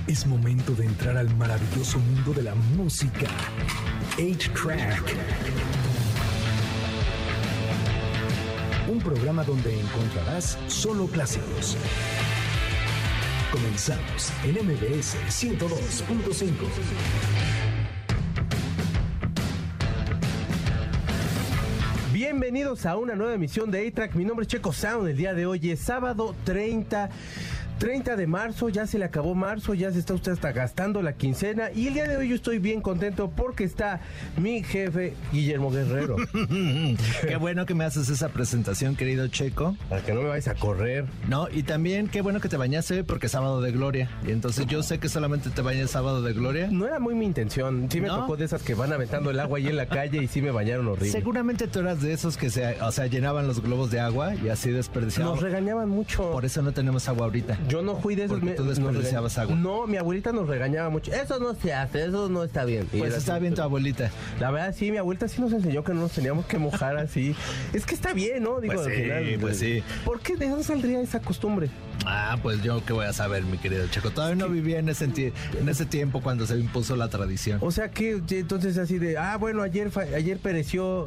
Es momento de entrar al maravilloso mundo de la música. 8-Track. Un programa donde encontrarás solo clásicos. Comenzamos en MBS 102.5. Bienvenidos a una nueva emisión de 8-Track. Mi nombre es Checo Sound. El día de hoy es sábado 30 de marzo, ya se le acabó marzo, ya se está usted hasta gastando la quincena. Y el día de hoy yo estoy bien contento porque está mi jefe, Guillermo Guerrero. Qué bueno que me haces esa presentación, querido Checo. Para que no me vayas a correr. No, y también qué bueno que te bañaste porque es sábado de gloria. Y entonces yo sé que solamente te bañas sábado de gloria. No era muy mi intención. Sí me tocó de esas que van aventando el agua ahí en la calle y sí me bañaron horrible. Seguramente tú eras de esos que llenaban los globos de agua y así desperdiciaban. Nos regañaban mucho. Por eso no tenemos agua ahorita. Yo no fui de esos. Porque tú desperdiciabas agua. No, mi abuelita nos regañaba mucho. Eso no se hace, eso no está bien. Pues está bien tu abuelita. La verdad, sí, mi abuelita sí nos enseñó que no nos teníamos que mojar así. Es que está bien, ¿no? Digo, pues sí, al final, pues sí. ¿Por qué? ¿De dónde saldría esa costumbre? Pues yo qué voy a saber, mi querido Checo. Todavía no vivía en ese tiempo cuando se impuso la tradición. O sea que entonces así de, bueno, ayer pereció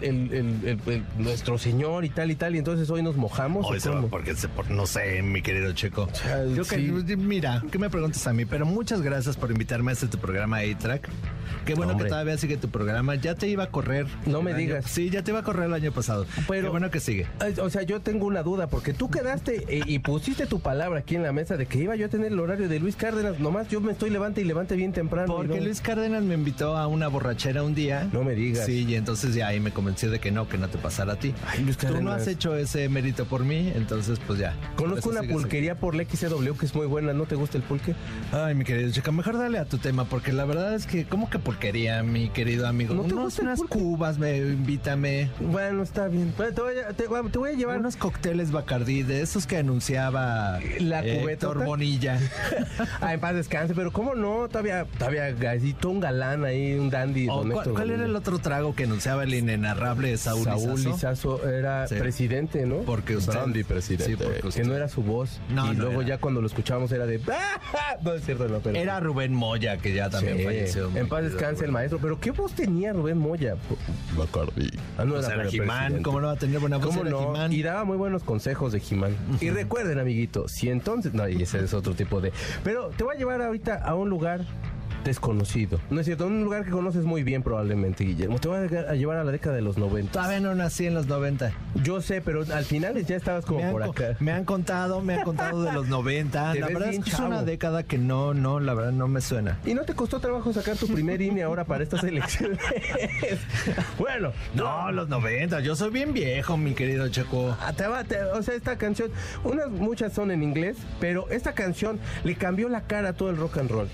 nuestro señor y tal, y entonces hoy nos mojamos. Porque no sé, mi querido Checo. Yo sí. Mira, ¿qué me preguntas a mí? Pero muchas gracias por invitarme a tu programa 8-Track. Qué bueno que todavía sigue tu programa. Ya te iba a correr. No me digas. Sí, ya te iba a correr el año pasado. Pero qué bueno que sigue. O sea, yo tengo una duda, porque tú quedaste y pusiste tu palabra aquí en la mesa de que iba yo a tener el horario de Luis Cárdenas. Nomás yo me estoy levante bien temprano. Porque Luis Cárdenas me invitó a una borrachera un día. No me digas. Sí, y entonces ya ahí me convenció de que no te pasara a ti. Ay, Luis Cárdenas. Tú no has hecho ese mérito por mí, entonces pues ya. Conozco una pulquería por la XCW que es muy buena. ¿No te gusta el pulque? Ay, mi querido Checo, mejor dale a tu tema, porque la verdad es que, ¿cómo que porquería, mi querido amigo? ¿No te gusta unas cubas, invítame. Bueno, está bien. Te voy a llevar unos cócteles Bacardí, de esos que anunciaba la cubeta Bonilla. En paz descanse, pero ¿cómo no? Todavía todo un galán ahí, un dandy. ¿Cuál era el otro trago que anunciaba el inenarrable Saúl Lizazo? Era presidente, ¿no? Porque usted... Dandy presidente. Sí, porque usted... Que no era su voz. Luego ya cuando lo escuchamos era de... No es cierto, no, pero... Era Rubén Moya, que ya también falleció. En paz descanse el maestro. Pero ¿qué voz tenía Rubén Moya? Bacardí. No era He-Man. ¿Cómo no va a tener buena voz? ¿Cómo no? He-Man. Y daba muy buenos consejos de He-Man. Y recuerden, amiguito, si entonces... No, y ese es otro tipo de... Pero te voy a llevar ahorita a un lugar desconocido. No es cierto, un lugar que conoces muy bien probablemente, Guillermo. Te voy a llevar a la década de los 90. Todavía no nací en los 90. Yo sé, pero al final ya estabas como por acá. Me han contado de los 90. La verdad es que es una década que no, la verdad no me suena. ¿Y no te costó trabajo sacar tu primer INE ahora para estas elecciones? Bueno. No, los 90. Yo soy bien viejo, mi querido Checo. O sea, esta canción, muchas son en inglés, pero esta canción le cambió la cara a todo el rock and roll.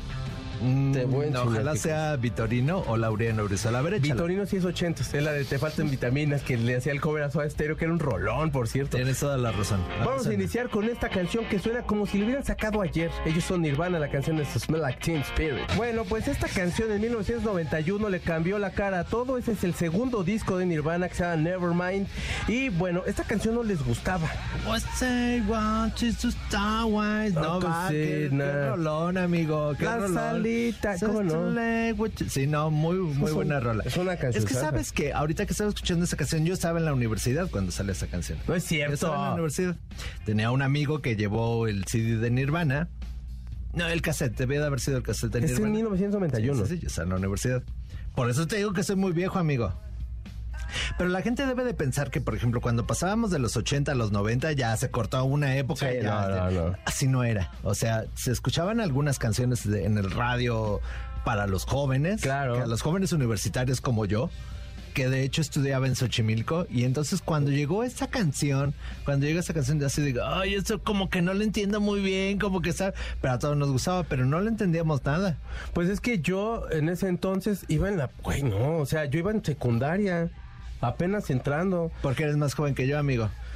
Ojalá sea Vitorino o Laureano Brizuela. A ver, échala. Vitorino sí es 80, es la de Te faltan vitaminas, que le hacía el cover a Soda Stereo, que era un rolón, por cierto. Tienes toda la razón. Vamos a iniciar con esta canción que suena como si lo hubieran sacado ayer. Ellos son Nirvana, la canción de Smell Like Teen Spirit. Bueno, pues esta canción en 1991 le cambió la cara a todo. Ese es el segundo disco de Nirvana, que se llama Nevermind. Y bueno, esta canción no les gustaba. No, qué rolón, amigo. Qué rolón. ¿Cómo no? Sí, no, muy buena rola. Es una canción. Es que sabes que ahorita que estaba escuchando esa canción, yo estaba en la universidad cuando sale esa canción. No es cierto. Yo estaba en la universidad. Tenía un amigo que llevó el CD de Nirvana. No, el cassette, debía de haber sido el cassette de Nirvana. Es en 1991. Sí, yo estaba en la universidad. Por eso te digo que soy muy viejo, amigo. Pero la gente debe de pensar que, por ejemplo, cuando pasábamos de los 80 a los 90 ya se cortó una época. Sí, no. Así no era. O sea, se escuchaban algunas canciones en el radio para los jóvenes. Claro. A los jóvenes universitarios como yo, que de hecho estudiaba en Xochimilco. Y entonces cuando llegó esa canción, así digo, ay, eso como que no lo entiendo muy bien, como que está... Pero a todos nos gustaba, pero no le entendíamos nada. Pues es que yo en ese entonces iba en yo iba en secundaria. Apenas entrando. Porque eres más joven que yo, amigo.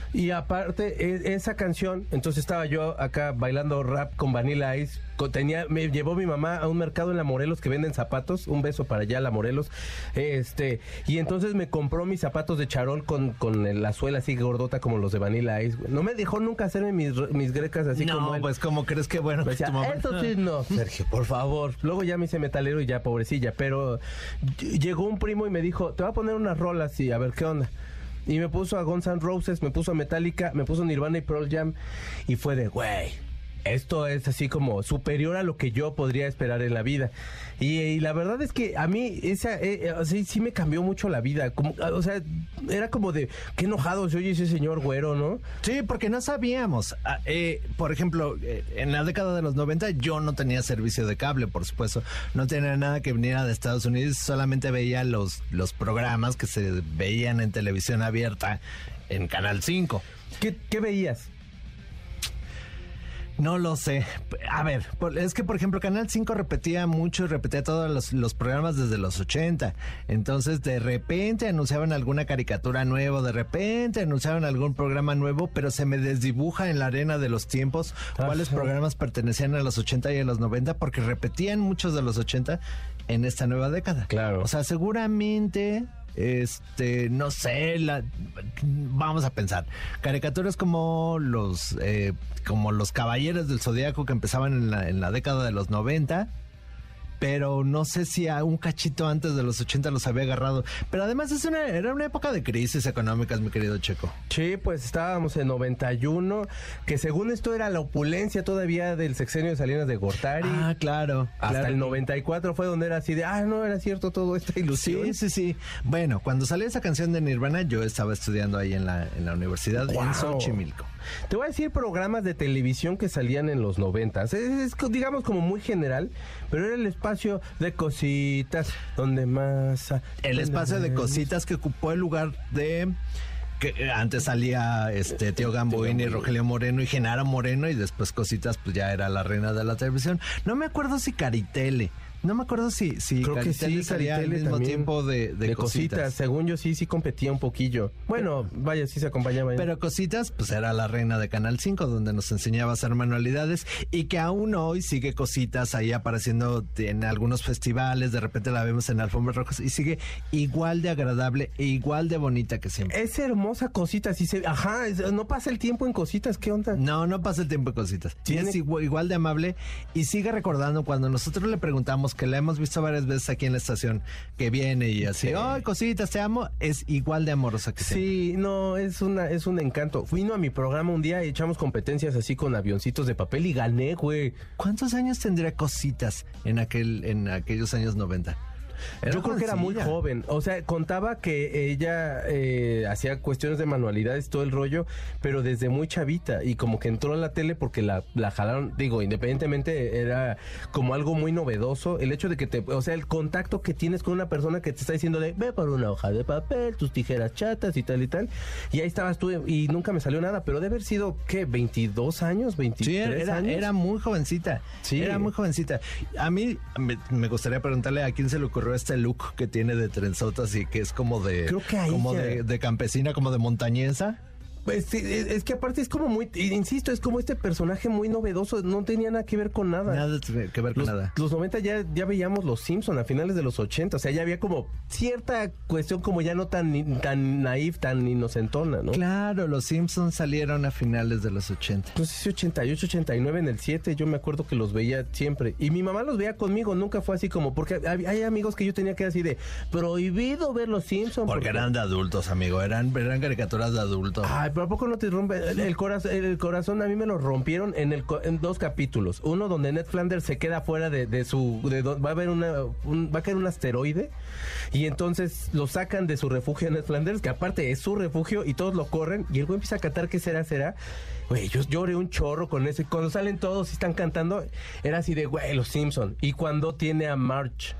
Y aparte, esa canción, entonces estaba yo acá bailando rap con Vanilla Ice. Me llevó mi mamá a un mercado en La Morelos que venden zapatos. Un beso para allá, La Morelos. Y entonces me compró mis zapatos de charol con la suela así gordota como los de Vanilla Ice. No me dejó nunca hacerme mis grecas así como él. No, pues como crees que bueno. Me decía, tu mamá... eso sí, no, Sergio, por favor. Luego ya me hice metalero y ya, pobrecilla. Pero llegó un primo y me dijo, te voy a poner unas rolas y a ver qué onda. Y me puso a Guns N' Roses, me puso a Metallica, me puso Nirvana y Pearl Jam. Y fue de, güey, esto es así como superior a lo que yo podría esperar en la vida. Y la verdad es que a mí sí me cambió mucho la vida. O sea, era como de, qué enojado se oye ese señor güero, ¿no? Sí, porque no sabíamos. Por ejemplo, en la década de los 90 yo no tenía servicio de cable, por supuesto. No tenía nada que viniera de Estados Unidos. Solamente veía los programas que se veían en televisión abierta en Canal 5. ¿Qué veías? No lo sé. A ver, es que por ejemplo Canal 5 repetía todos los programas desde los 80. Entonces de repente anunciaban alguna caricatura nueva, de repente anunciaban algún programa nuevo, pero se me desdibuja en la arena de los tiempos cuáles programas pertenecían a los 80 y a los 90, porque repetían muchos de los 80 en esta nueva década. Claro. O sea, seguramente... no sé, vamos a pensar. Caricaturas como los Caballeros del Zodiaco que empezaban en la década de los 90, pero no sé si a un cachito antes de los 80 los había agarrado. Pero además era una época de crisis económicas, mi querido Checo. Sí, pues estábamos en 91, que según esto era la opulencia todavía del sexenio de Salinas de Gortari. Ah, claro. Hasta el 94 fue donde era así de, no era cierto todo esta ilusión. Sí. Bueno, cuando salió esa canción de Nirvana, yo estaba estudiando ahí en la universidad, en Xochimilco. Te voy a decir programas de televisión que salían en los 90. Es digamos como muy general, pero era el espacio de cositas donde más... El espacio de cositas que ocupó el lugar de... que antes salía Tío Gamboín y Rogelio Moreno y Genaro Moreno, y después Cositas pues ya era la reina de la televisión. No me acuerdo si Caritele. No me acuerdo si creo Caritele que sí, salía al mismo tiempo de Cositas. Según yo sí competía un poquillo. Bueno, vaya, sí se acompañaba. Pero Cositas pues era la reina de Canal 5, donde nos enseñaba a hacer manualidades, y que aún hoy sigue Cositas ahí apareciendo en algunos festivales. De repente la vemos en alfombras rojas y sigue igual de agradable e igual de bonita que siempre. Es hermosa Cositas. No pasa el tiempo en Cositas. ¿Qué onda? No pasa el tiempo en Cositas. Es igual de amable, y sigue recordando cuando nosotros le preguntamos, que la hemos visto varias veces aquí en la estación, que viene y así, ¡ay, Cositas, te amo! Es igual de amorosa que siempre. Sí, no, es un encanto. Vino a mi programa un día y echamos competencias así con avioncitos de papel y gané, güey. ¿Cuántos años tendría Cositas en aquellos años 90? Yo creo que era muy joven. O sea, contaba que ella hacía cuestiones de manualidades, todo el rollo, pero desde muy chavita, y como que entró a la tele porque la jalaron. Digo, independientemente, era como algo muy novedoso el hecho de que o sea, el contacto que tienes con una persona que te está diciendo de, ve por una hoja de papel, tus tijeras chatas y tal, y ahí estabas tú y nunca me salió nada, pero debe haber sido, ¿qué? 22 años, 23 años. Era muy jovencita. Sí. Era muy jovencita. A mí me gustaría preguntarle a quién se le ocurrió este look que tiene de trenzotas y que es como de... Creo que de campesina, como de montañesa. Pues sí, es que aparte es como muy, insisto, es como este personaje muy novedoso, no tenía nada que ver con nada. Nada que ver con nada. Los 90 ya veíamos Los Simpson a finales de los 80, o sea, ya había como cierta cuestión como ya no tan naif, tan inocentona, ¿no? Claro, Los Simpsons salieron a finales de los 80. No sé si 88, 89, en el 7, yo me acuerdo que los veía siempre. Y mi mamá los veía conmigo, nunca fue así como, porque hay amigos que yo tenía que así de, prohibido ver Los Simpsons. Porque eran de adultos, amigo, eran caricaturas de adultos. Ay, pero ¿a poco no te rompe el corazón? A mí me lo rompieron en 2 capítulos. Uno donde Ned Flanders se queda fuera va a caer un asteroide, y entonces lo sacan de su refugio Ned Flanders, que aparte es su refugio, y todos lo corren, y el güey empieza a cantar ¿qué será? Güey, yo lloré un chorro con eso, y cuando salen todos y están cantando, era así de, güey, Los Simpson. Y cuando tiene a Maggie,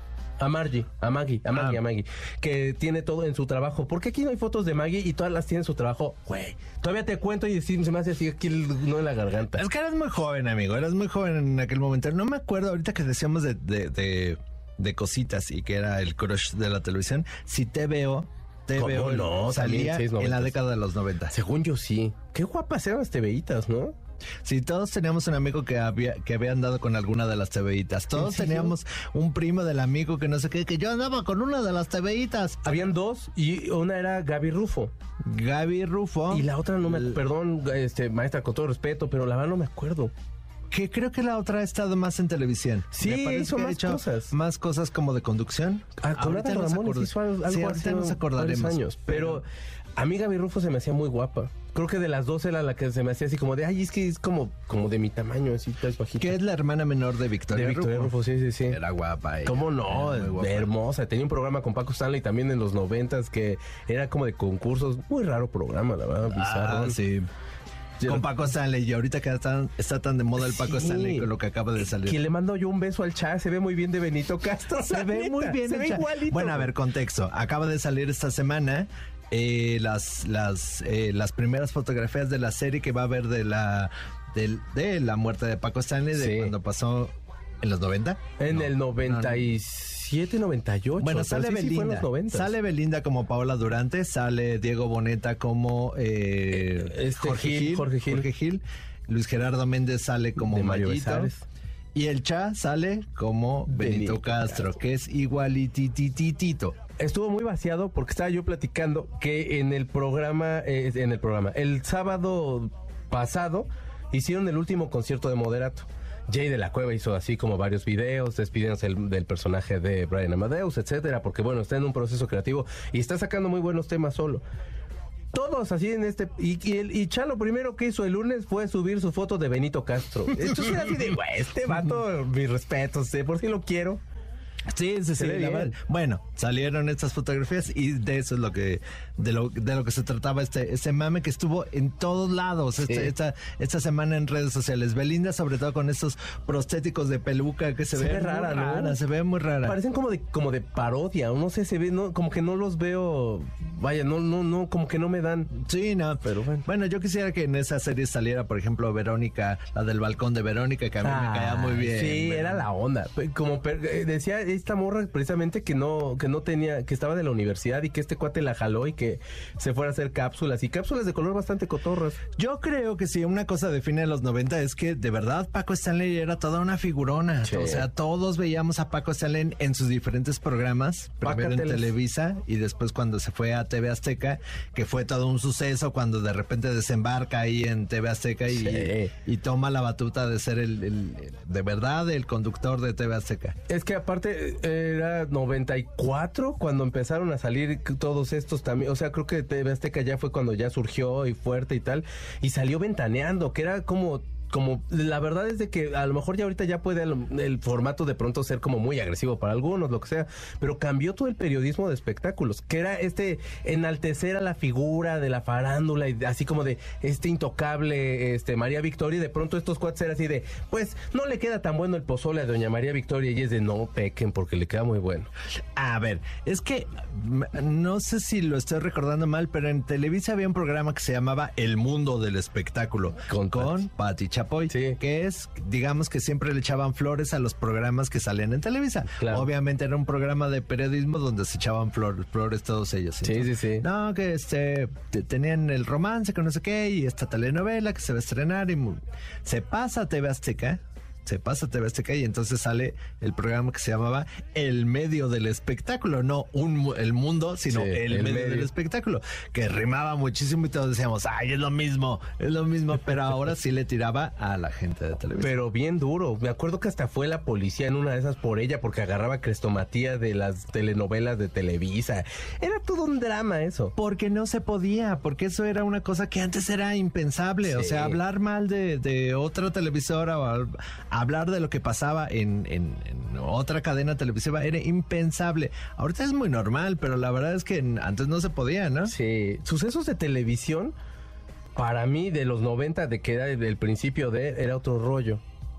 que tiene todo en su trabajo. ¿Por qué aquí no hay fotos de Maggie y todas las tiene en su trabajo? Güey, todavía te cuento y se me hace así aquí el nudo en la garganta. Es que eras muy joven, amigo, eras muy joven en aquel momento. No me acuerdo ahorita que decíamos de Cositas y que era el crush de la televisión. Si te veo, TVO. ¿Cómo no? Salía También, en la 6, década de los 90. Según yo sí. Qué guapas eran las TVitas, ¿no? Sí, todos teníamos un amigo que había andado con alguna de las TVitas. Todos teníamos un primo del amigo que no sé qué, que yo andaba con una de las TVitas. Habían dos y una era Gaby Rufo. Gaby Rufo. Y la otra no me... Perdón, maestra, con todo respeto, pero la verdad no me acuerdo. Que creo que la otra ha estado más en televisión. Sí, Me parece hizo que ha más hecho cosas. más cosas como de conducción. Con Adal Ramones hizo algo sí, así ahorita nos varios acordaremos. años. Pero a mí Gaby Rufo se me hacía muy guapa. Creo que de las dos era la que se me hacía así como de, ay, es que es como de mi tamaño, así, es bajita. Que es la hermana menor de Victoria Rufo. Sí. Era guapa ella. ¿Cómo no? Era muy guapa. Hermosa. Tenía un programa con Paco Stanley también en los 90s que era como de concursos. Muy raro programa, la verdad, bizarro. Ah, sí. Con Paco Stanley, y ahorita que está tan de moda el Paco Stanley con lo que acaba de salir. Que le mando yo un beso al chat, se ve muy bien de Benito Castro. Se ve muy bien. Se ve igualito. Bueno, a ver, contexto. Acaba de salir esta semana las primeras fotografías de la serie que va a haber de la muerte de Paco Stanley, de cuando pasó en los 90. En el 97, 98. Bueno, sale Belinda. Sí fue en los 90. Sale Belinda como Paola Durante, sale Diego Boneta como Jorge Gil. Luis Gerardo Méndez sale como Mario Mayito. Besares. Y el Cha sale como Benito Castro, que es igualitititito. Estuvo muy vaciado porque estaba yo platicando que en el programa, el sábado pasado hicieron el último concierto de Moderato. Jay de la Cueva hizo así como varios videos despidiéndose del personaje de Brian Amadeus, etcétera, porque bueno, está en un proceso creativo y está sacando muy buenos temas solo. Todos así en este... Y Cha lo primero que hizo el lunes fue subir su foto de Benito Castro. Esto era así de, güey, este vato, mis respetos, por si lo quiero. Sí, la verdad. Bueno, salieron estas fotografías y de eso es de lo que se trataba este mame que estuvo en todos lados esta semana en redes sociales. Belinda, sobre todo con estos prostéticos de peluca que se ve rara, ¿no? Se ve muy rara. Parecen como de parodia, o no sé, se ve, no, como que no los veo, vaya, no, como que no me dan. Sí, no, pero bueno, yo quisiera que en esa serie saliera, por ejemplo, Verónica, la del balcón de Verónica, que a mí me caía muy bien. Sí, era la onda. Como decía esta morra precisamente que no tenía, que estaba de la universidad y que este cuate la jaló y que se fuera a hacer cápsulas de color bastante cotorras. Yo creo que si una cosa define a los 90 es que de verdad Paco Stanley era toda una figurona. Sí. O sea, todos veíamos a Paco Stanley en sus diferentes programas, primero en Televisa y después cuando se fue a TV Azteca, que fue todo un suceso cuando de repente desembarca ahí en TV Azteca y toma la batuta de ser de verdad el conductor de TV Azteca. Es que aparte era 94 cuando empezaron a salir todos estos también, o sea, creo que TV Azteca ya fue cuando ya surgió y fuerte y tal, y salió Ventaneando, que era como la verdad es de que a lo mejor ya ahorita ya puede el formato de pronto ser como muy agresivo para algunos, lo que sea, pero cambió todo el periodismo de espectáculos, que era enaltecer a la figura de la farándula y así como de intocable María Victoria, y de pronto estos cuates eran así de, pues no le queda tan bueno el pozole a doña María Victoria, y es de no pequen porque le queda muy bueno. A ver, es que no sé si lo estoy recordando mal, pero en Televisa había un programa que se llamaba El Mundo del Espectáculo con Pati Chapoy, sí, que es, digamos que siempre le echaban flores a los programas que salían en Televisa. Claro. Obviamente era un programa de periodismo donde se echaban flores todos ellos. Sí, sí. No, que tenían el romance con no sé qué y esta telenovela que se va a estrenar y se pasa a TV Azteca. Y entonces sale el programa que se llamaba El Medio del Espectáculo, no el mundo, sino el medio del espectáculo, que rimaba muchísimo y todos decíamos, ay, es lo mismo, pero ahora sí le tiraba a la gente de televisión. Pero bien duro, me acuerdo que hasta fue la policía en una de esas por ella, porque agarraba crestomatía de las telenovelas de Televisa. Era todo un drama eso. Porque no se podía, porque eso era una cosa que antes era impensable, o sea, hablar mal de otra televisora o hablar de lo que pasaba en otra cadena televisiva era impensable. Ahorita es muy normal, pero la verdad es que antes no se podía, ¿no? Sí. Sucesos de televisión, para mí, de los 90, de que era el principio era otro rollo.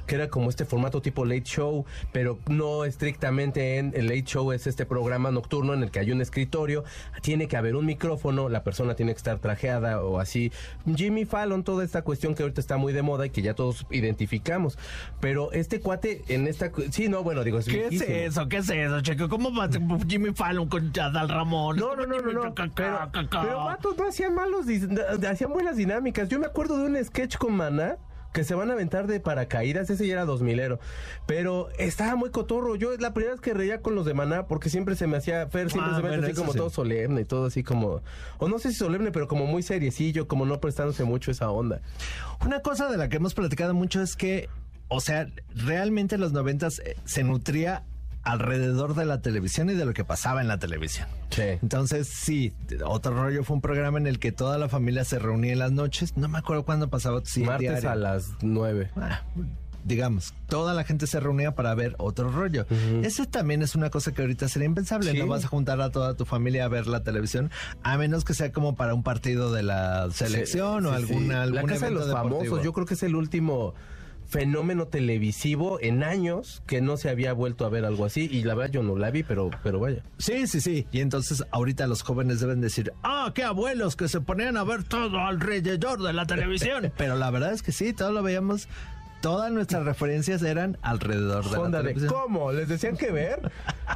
que era como este formato tipo Late Show, pero no estrictamente en el Late Show, es este programa nocturno en el que hay un escritorio, tiene que haber un micrófono, la persona tiene que estar trajeada o así. Jimmy Fallon, toda esta cuestión que ahorita está muy de moda y que ya todos identificamos, pero este cuate en esta... Sí, no, bueno, digo, es ¿Qué viejísimo. es eso? ¿Qué es eso, Checo? ¿Cómo va Jimmy Fallon con Adal Ramón? No. Pero vatos no hacían hacían buenas dinámicas. Yo me acuerdo de un sketch con Maná que se van a aventar de paracaídas, ese ya era 2000ero, pero estaba muy cotorro. Yo la primera vez que reía con los de Maná, porque siempre se me hacía, Fer siempre se me hacía así como todo solemne y todo así como, o no sé si solemne, pero como muy seriecillo, como no prestándose mucho esa onda. Una cosa de la que hemos platicado mucho es que, o sea, realmente en los 90s se nutría alrededor de la televisión y de lo que pasaba en la televisión. Sí. Entonces, sí, Otro Rollo fue un programa en el que toda la familia se reunía en las noches. No me acuerdo cuándo pasaba. Sí, Martes diario. a las 9. Digamos, toda la gente se reunía para ver Otro Rollo. Ese también es una cosa que ahorita sería impensable. Sí. No vas a juntar a toda tu familia a ver la televisión, a menos que sea como para un partido de la selección o algún La Casa de los deportivo. Famosos, yo creo que es el último fenómeno televisivo en años que no se había vuelto a ver algo así, y la verdad yo no la vi, pero vaya. Sí. Y entonces ahorita los jóvenes deben decir, qué abuelos que se ponían a ver todo alrededor de la televisión. Pero la verdad es que sí, todo lo veíamos. Todas nuestras referencias eran alrededor de la televisión. ¿Cómo? ¿Les decían que ver?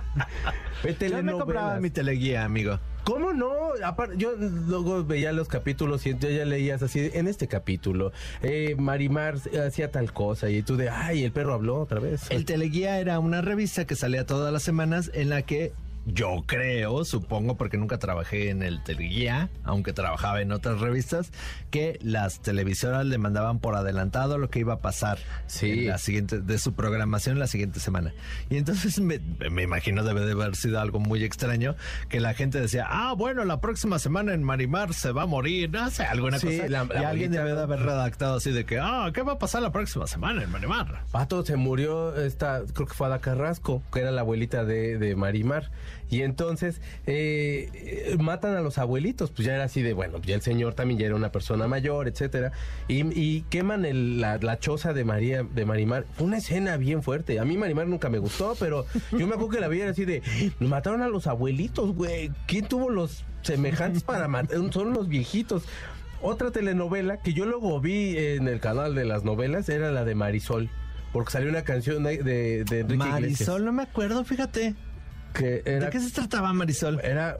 Yo me compraba mi teleguía, amigo. ¿Cómo no? Aparte, yo luego veía los capítulos y yo ya leías así, en este capítulo, Marimar hacía tal cosa y tú de, el perro habló otra vez. El Teleguía era una revista que salía todas las semanas en la que yo creo, supongo, porque nunca trabajé en el Teleguía, aunque trabajaba en otras revistas, que las televisoras le mandaban por adelantado lo que iba a pasar en la siguiente, de su programación la siguiente semana. Y entonces me imagino debe de haber sido algo muy extraño que la gente decía, bueno, la próxima semana en Marimar se va a morir, no sé, alguna cosa. Y alguien debe de haber redactado así de que, ¿qué va a pasar la próxima semana en Marimar? Pato, se murió creo que fue Ada Carrasco, que era la abuelita de Marimar. Y entonces matan a los abuelitos, pues ya era así de, bueno, ya el señor también ya era una persona mayor, etcétera, y queman la choza de Marimar. Fue una escena bien fuerte. A mí Marimar nunca me gustó, pero yo me acuerdo que la vi así de, mataron a los abuelitos, güey. ¿Quién tuvo los semejantes para matar? Son los viejitos. Otra telenovela que yo luego vi en el canal de las novelas era la de Marisol, porque salió una canción de Enrique Marisol, Iglesias. no me acuerdo, fíjate. ¿De qué se trataba Marisol? Era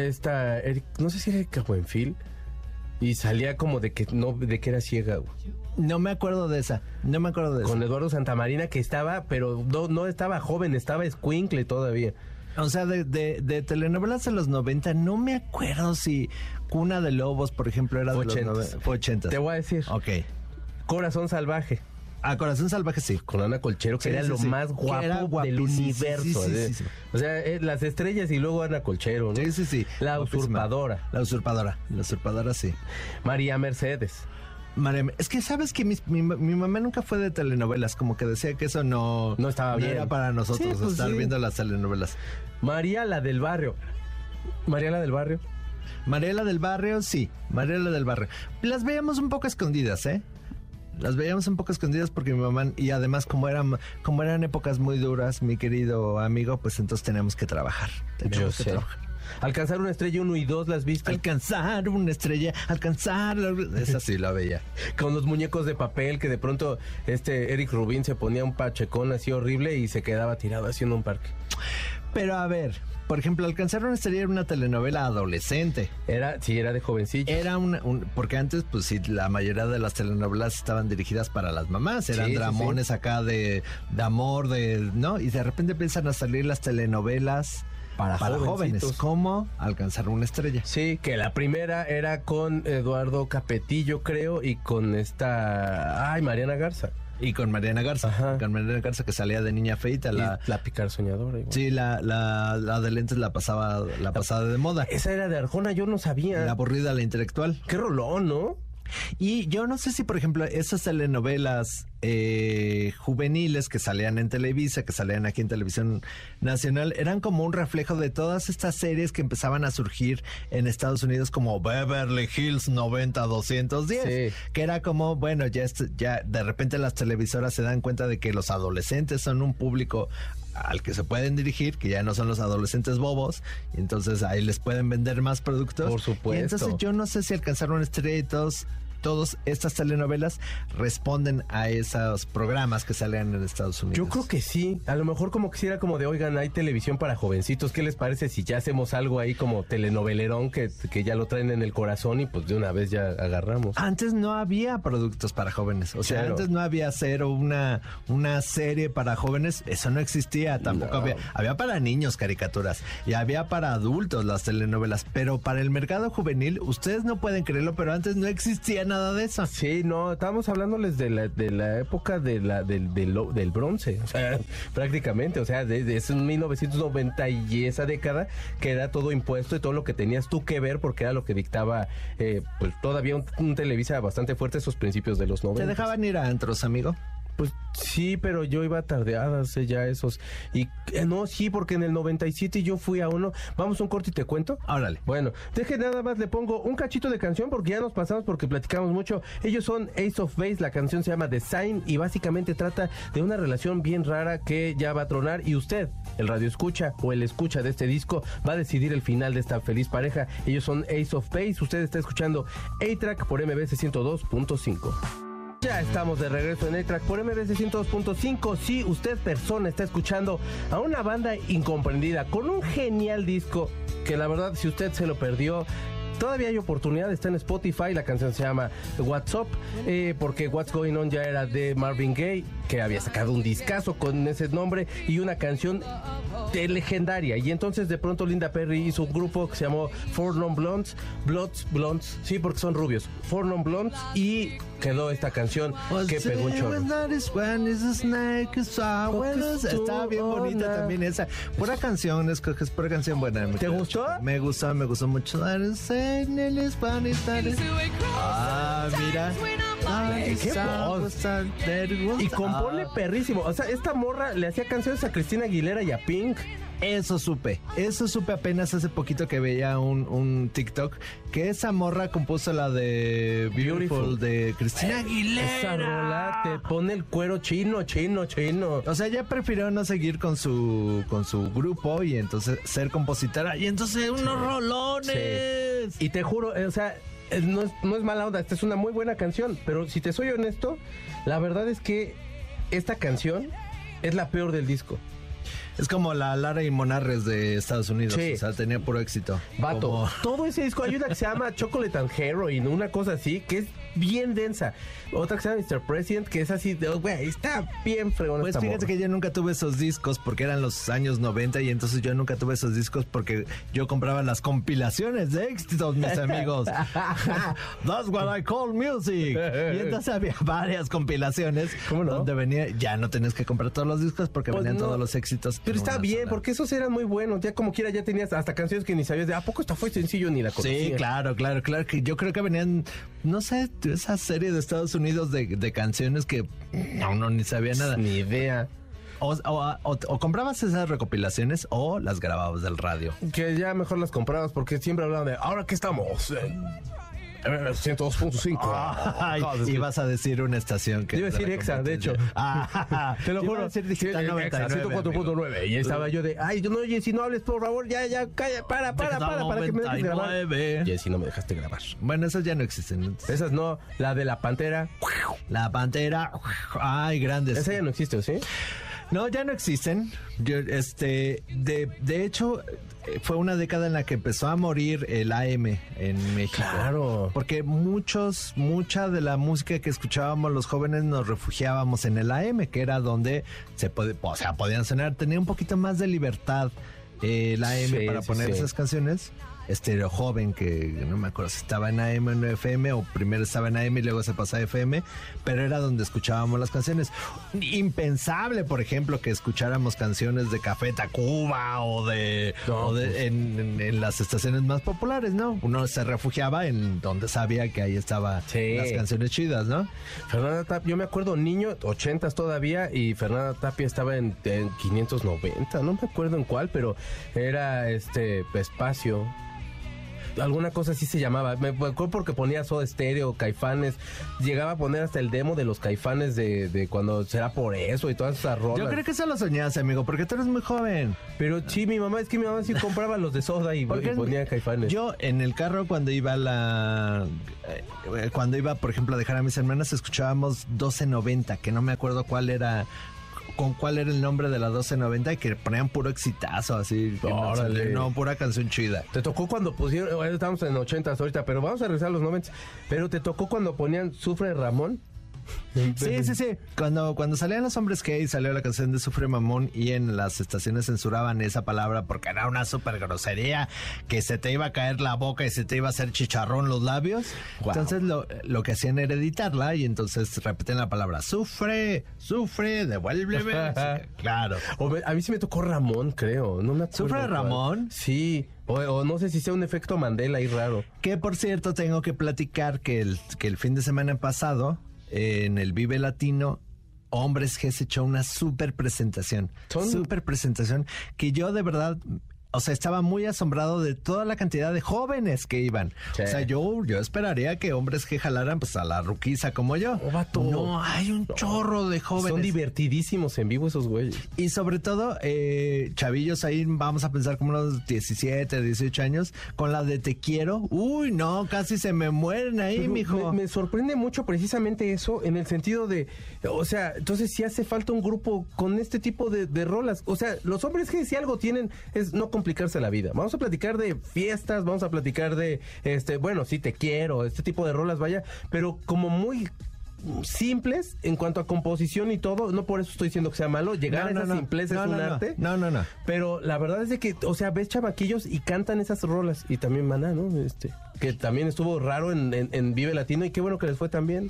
no sé si era Erika Buenfil, y salía como de que era ciega, güey. No me acuerdo de esa. Con Eduardo Santamarina, que estaba, pero no estaba joven, estaba escuincle todavía. O sea, de telenovelas de los 90, no me acuerdo si Cuna de Lobos, por ejemplo, era de los 90. Fue 80. Te voy a decir. Ok. Corazón Salvaje. Corazón Salvaje, sí. Con Ana Colchero, que era lo más guapo del universo. Sí. O sea, las estrellas y luego Ana Colchero, ¿no? Sí. La usurpadora, sí. María Mercedes. Es que sabes que mi mamá nunca fue de telenovelas, como que decía que eso no estaba bien. Era para nosotros estar viendo las telenovelas. María la del Barrio. Mariela del Barrio, sí. Mariela del Barrio. Las veíamos un poco escondidas, Las veíamos un poco escondidas porque mi mamá, y además como eran épocas muy duras, mi querido amigo, pues entonces teníamos que trabajar. Alcanzar una estrella 1 y 2, ¿las viste? Alcanzar una estrella, esa sí la veía. Con los muñecos de papel que de pronto Eric Rubin se ponía un pachecón así horrible y se quedaba tirado así en un parque. Pero a ver, por ejemplo, Alcanzar una estrella era una telenovela adolescente. Era de jovencillo. Era porque antes, pues sí, la mayoría de las telenovelas estaban dirigidas para las mamás. Eran dramones acá de amor, ¿no? Y de repente empiezan a salir las telenovelas para jóvenes. ¿Cómo Alcanzar una estrella? Sí, que la primera era con Eduardo Capetillo, creo, y con Mariana Garza. Y con Mariana Garza. Ajá. Con Mariana Garza, que salía de niña feita. La picar soñadora. Igual. Sí, la de lentes la pasada de moda. Esa era de Arjona, yo no sabía. La aburrida, la intelectual. Qué rolón, ¿no? Y yo no sé si, por ejemplo, esas telenovelas juveniles que salían en Televisa, que salían aquí en Televisión Nacional, eran como un reflejo de todas estas series que empezaban a surgir en Estados Unidos, como Beverly Hills 90210, Sí. que era como, bueno, ya de repente las televisoras se dan cuenta de que los adolescentes son un público al que se pueden dirigir, que ya no son los adolescentes bobos, y entonces ahí les pueden vender más productos. Por supuesto. Y entonces yo no sé si alcanzaron estrella y todas estas telenovelas responden a esos programas que salían en Estados Unidos. Yo creo que sí. A lo mejor como quisiera como de, oigan, hay televisión para jovencitos. ¿Qué les parece si ya hacemos algo ahí como telenovelerón que ya lo traen en el corazón y pues de una vez ya agarramos? Antes no había productos para jóvenes. O sea, Claro. antes no había una serie para jóvenes. Eso no existía. Tampoco No. había para niños caricaturas y había para adultos las telenovelas. Pero para el mercado juvenil, ustedes no pueden creerlo, pero antes no existía nada de eso. Sí, no, estábamos hablándoles de la época del bronce, o sea, prácticamente, o sea, de ese 1990 y esa década que era todo impuesto y todo lo que tenías tú que ver porque era lo que dictaba, pues todavía un Televisa bastante fuerte esos principios de los 90. ¿Te dejaban ir a antros, amigo? Pues sí, pero yo iba tardeadas ya esos. Y no, sí, porque en el 97 yo fui a uno. Vamos a un corte y te cuento. Órale. Bueno, deje nada más, le pongo un cachito de canción porque ya nos pasamos porque platicamos mucho. Ellos son Ace of Base, la canción se llama The Sign y básicamente trata de una relación bien rara que ya va a tronar y usted, el radio escucha o el escucha de este disco, va a decidir el final de esta feliz pareja. Ellos son Ace of Base, usted está escuchando A-Track por MBC 102.5. Ya estamos de regreso en A-Track por MBC 102.5. Si usted, persona, está escuchando a una banda incomprendida con un genial disco que la verdad, si usted se lo perdió, todavía hay oportunidad, está en Spotify, la canción se llama What's Up, porque What's Going On ya era de Marvin Gaye, que había sacado un discazo con ese nombre y una canción legendaria. Y entonces de pronto Linda Perry hizo un grupo que se llamó Four Non Blondes, Blondes, sí, porque son rubios, Four Non Blondes, y quedó esta canción que pegó un chorro. Estaba bien bonita también esa. Pura canción, es pura canción buena. ¿Te gustó? Me gustó mucho. Ah, mira. ¡Qué voz! Y compone perrísimo. O sea, esta morra le hacía canciones a Cristina Aguilera y a Pink. Eso supe apenas hace poquito que veía un TikTok que esa morra compuso la de Beautiful de Cristina Aguilera. Esa rola te pone el cuero chino. O sea, ya prefirió no seguir con su grupo y entonces ser compositora y entonces unos rolones. Sí. Y te juro, o sea, no es mala onda, esta es una muy buena canción, pero si te soy honesto, la verdad es que esta canción es la peor del disco. Es como la Lara y Monarres de Estados Unidos. Sí. O sea, tenía puro éxito. Vato, Como... todo ese disco, hay una que se llama Chocolate and Heroin, una cosa así, que es bien densa. Otra que se llama Mr. President, que es así, güey, está bien fregona. Pues fíjate que yo nunca tuve esos discos porque eran los años 90 y entonces yo nunca tuve esos discos porque yo compraba las compilaciones de éxitos, mis amigos. That's what I call music. Y entonces había varias compilaciones. ¿Cómo no? Donde venía, ya no tenías que comprar todos los discos porque Pues venían no. todos los éxitos. Pero en está una bien, sola. porque esos eran muy buenos. Ya como quiera, ya tenías hasta canciones que ni sabías de, ¿a poco esta fue sencillo? Ni la conocía. Sí, claro, que yo creo que venían, no sé, esa serie de Estados Unidos de canciones que uno ni sabía nada. Ni idea. O comprabas esas recopilaciones o las grababas del radio. Que ya mejor las comprabas porque siempre hablaban de, ¿ahora qué estamos? 102.5. Ay, ibas a decir una estación que... Yo iba a decir Exa, de hecho. Te Te lo juro. decir Digital Sí, 99, 104.9. Y ahí estaba yo de, ay, no, Jessy, no hables, por favor, ya, calla, para que me dejes grabar. 99. Jessy, no me dejaste grabar. Bueno, esas ya no existen. Esas no, la de la Pantera. La Pantera. Ay, grandes. Esa ya no existe, ¿o sí? No, ya no existen. Yo, de hecho, fue una década en la que empezó a morir el AM en México. Claro. Porque mucha de la música que escuchábamos los jóvenes nos refugiábamos en el AM, que era donde podían sonar, tenía un poquito más de libertad el AM para poner esas canciones. Estéreo Joven, que no me acuerdo si estaba en AM o en FM, o primero estaba en AM y luego se pasó a FM, pero era donde escuchábamos las canciones. Impensable, por ejemplo, que escucháramos canciones de Café Tacuba en las estaciones más populares, ¿no? Uno se refugiaba en donde sabía que ahí estaban las canciones chidas, ¿no? Fernanda Tapia, yo me acuerdo, niño, 80s todavía, y Fernanda Tapia estaba en 590, no me acuerdo en cuál, pero era Espacio. Alguna cosa así se llamaba. Me acuerdo porque ponía Soda Stereo, Caifanes. Llegaba a poner hasta el demo de los Caifanes de cuando será por eso y todas esas rolas. Yo creo que eso lo soñaste, amigo, porque tú eres muy joven. Pero sí, mi mamá sí compraba los de Soda y ponía Caifanes. Yo en el carro cuando iba por ejemplo, a dejar a mis hermanas, escuchábamos 1290, que no me acuerdo cuál era el nombre de la 1290, y que ponían puro exitazo, así. No, pura canción chida. Te tocó cuando pusieron, estamos en 80s ahorita, pero vamos a regresar a los 90s. Pero te tocó cuando ponían Sufre Ramón. Sí. Cuando salían los hombres gay, salió la canción de Sufre Mamón, y en las estaciones censuraban esa palabra porque era una súper grosería, que se te iba a caer la boca y se te iba a hacer chicharrón los labios. Wow. Entonces lo que hacían era editarla, y entonces repiten la palabra sufre, devuélveme. Claro. A mí sí me tocó Ramón, creo. No me acuerdo. ¿Sufre Ramón? Sí. O no sé si sea un efecto Mandela ahí raro. Que por cierto, tengo que platicar que el fin de semana pasado, en el Vive Latino, Hombres G se echó una súper presentación. Que yo de verdad, o sea, estaba muy asombrado de toda la cantidad de jóvenes que iban. Sí. O sea, yo esperaría que Hombres G jalaran pues a la ruquiza como yo. No, hay un chorro de jóvenes. Son divertidísimos en vivo esos güeyes. Y sobre todo, chavillos ahí, vamos a pensar como unos 17, 18 años, con la de Te Quiero. Uy, no, casi se me mueren ahí, pero mijo. Me sorprende mucho precisamente eso, en el sentido de, o sea, entonces sí hace falta un grupo con este tipo de rolas. O sea, los Hombres G, si algo tienen, es no complicarse la vida. Vamos a platicar de fiestas, vamos a platicar de, bueno, sí, Te Quiero, este tipo de rolas, vaya, pero como muy simples en cuanto a composición y todo. No por eso estoy diciendo que sea malo. Llegar a esa simpleza es un arte. No. Pero la verdad es de que, o sea, ves chavaquillos y cantan esas rolas. Y también Maná, ¿no? Que también estuvo raro en Vive Latino, y qué bueno que les fue también.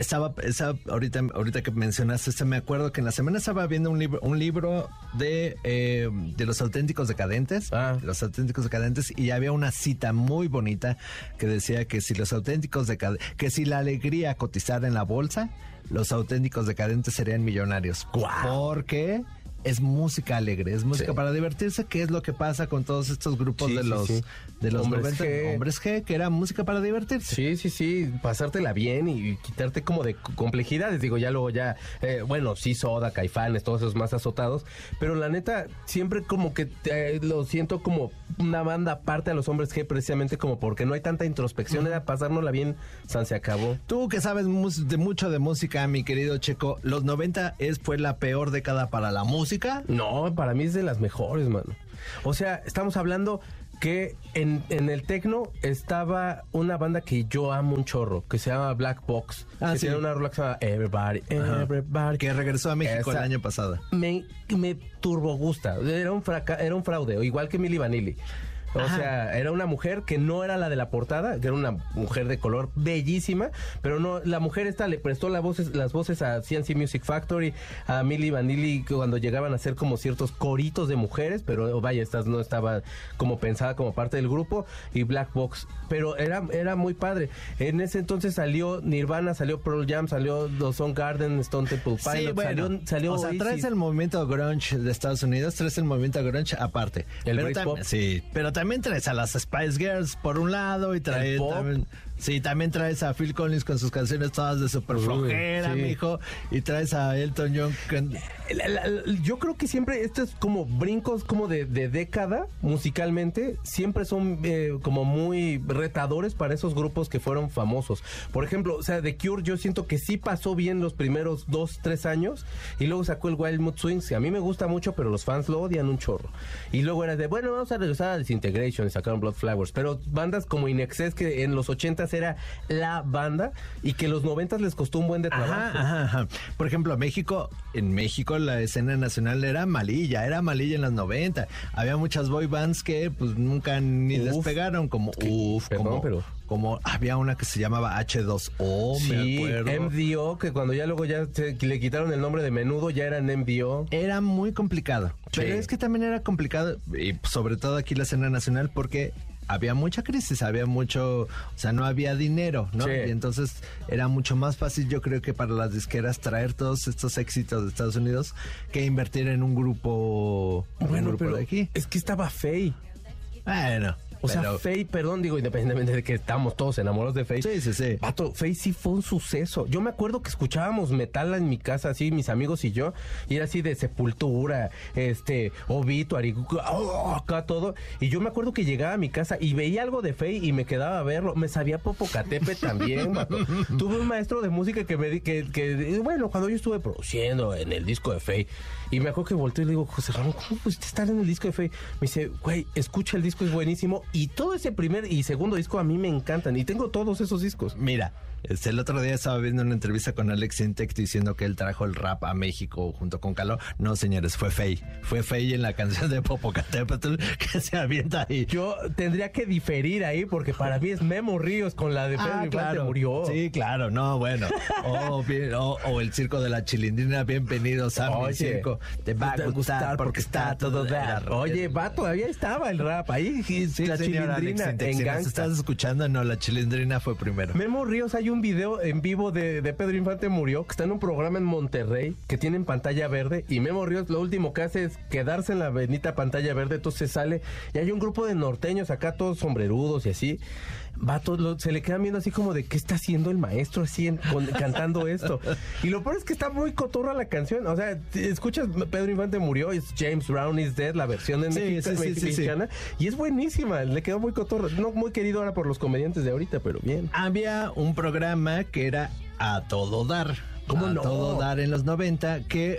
Ahorita que mencionaste, me acuerdo que en la semana estaba viendo un libro de los Auténticos Decadentes. Los Auténticos Decadentes, y había una cita muy bonita que decía que si los Auténticos Decadentes, que si la alegría cotizara en la bolsa, los Auténticos Decadentes serían millonarios. ¡Guau! Porque es música alegre, es música para divertirse, que es lo que pasa con todos estos grupos de los Hombres 90, Hombres G, que era música para divertirse. Sí, pasártela bien y quitarte como de complejidades. Digo, ya luego bueno, sí, Soda, Caifanes, todos esos más azotados, pero la neta, siempre como que lo siento como una banda aparte a los Hombres G, precisamente como porque no hay tanta introspección, era pasárnosla bien, se acabó. Tú que sabes mucho de música, mi querido Checo, ¿los 90 fue la peor década para la música? No, para mí es de las mejores, mano. O sea, estamos hablando que en el techno estaba una banda que yo amo un chorro, que se llama Black Box, que tiene una rola que se llama Everybody, que regresó a México el año pasado. Me turbo gusta. Era un fraude, igual que Milli Vanilli. O sea, era una mujer que no era la de la portada, que era una mujer de color bellísima, pero no, la mujer esta le prestó las voces a CNC Music Factory, a Milli Vanilli, cuando llegaban a hacer como ciertos coritos de mujeres, pero vaya, estas no estaba como pensada como parte del grupo, y Black Box, pero era muy padre. En ese entonces salió Nirvana, salió Pearl Jam, salió los Soundgarden, Stone Temple Pilots, sí, bueno, salió o sea, traes el movimiento grunge de Estados Unidos, traes el movimiento grunge aparte. El Britpop. Sí, pero también traes a las Spice Girls por un lado, y traes también traes a Phil Collins con sus canciones todas de super flojera, mijo, y traes a Elton John. Yo creo que siempre estos como brincos como de década musicalmente siempre son como muy retadores para esos grupos que fueron famosos. Por ejemplo, o sea, The Cure, yo siento que sí pasó bien los primeros 2-3 años, y luego sacó el Wild Mood Swings, que a mí me gusta mucho, pero los fans lo odian un chorro. Y luego era de, bueno, vamos a regresar a Disintegration, y sacaron Blood Flowers. Pero bandas como In Excess, que en los 80 80s era la banda y que los 90s les costó un buen de trabajo. Ajá. Por ejemplo, en México la escena nacional era malilla en los 90. Había muchas boy bands que pues nunca ni despegaron, como como había una que se llamaba H2O, sí, me acuerdo. MDO, que cuando ya luego le quitaron el nombre de Menudo, ya eran MDO. Era muy complicado. Sí. Pero es que también era complicado, y sobre todo aquí la escena nacional, porque había mucha crisis, o sea, no había dinero, ¿no? Sí. Y entonces era mucho más fácil, yo creo que para las disqueras traer todos estos éxitos de Estados Unidos que invertir en un grupo, Pero de aquí. es que estaba Faye. Bueno. O sea, Faye, perdón, digo, independientemente de que estamos todos enamorados de Faye. Sí. Vato, Faye sí fue un suceso. Yo me acuerdo que escuchábamos metal en mi casa, así, mis amigos y yo, y era así de Sepultura, Obituary, acá todo. Y yo me acuerdo que llegaba a mi casa y veía algo de Faye y me quedaba a verlo. Me sabía Popocatépetl también, vato. Tuve un maestro de música que me que bueno, cuando yo estuve produciendo en el disco de Faye, y me acuerdo que volteé y le digo, José Ramón, ¿cómo pudiste estar en el disco de Faye? Me dice, güey, escucha el disco, es buenísimo. Y todo ese primer y segundo disco a mí me encantan. Y tengo todos esos discos. Mira, el otro día estaba viendo una entrevista con Alex Intec diciendo que él trajo el rap a México junto con Caló. No, señores, fue Faye. Fue Faye en la canción de Popocatépetl que se avienta ahí. Yo tendría que diferir ahí porque para mí es Memo Ríos con la de Pedro Infante murió. Sí, claro, no, bueno. O el circo de la Chilindrina, bienvenidos a mi circo. Te va a gustar porque está todo dar. Oye, va, todavía estaba el rap ahí. Sí, la Chilindrina en si Gangsta. nos estás escuchando, no, la Chilindrina fue primero. Memo Ríos, hay un video en vivo de Pedro Infante murió, que está en un programa en Monterrey, que tiene en pantalla verde, y Memo Ríos lo último que hace es quedarse en la bendita pantalla verde, entonces sale, y hay un grupo de norteños acá, todos sombrerudos y así, se le quedan viendo así como de ¿qué está haciendo el maestro así cantando esto? Y lo peor es que está muy cotorra la canción, o sea, escuchas Pedro Infante murió, es James Brown is Dead, la versión en mexicana, y es buenísima, le quedó muy cotorra, no muy querido ahora por los comediantes de ahorita, pero bien. Había un programa que era A Todo Dar. ¿Cómo no? Todo Dar en los 90, que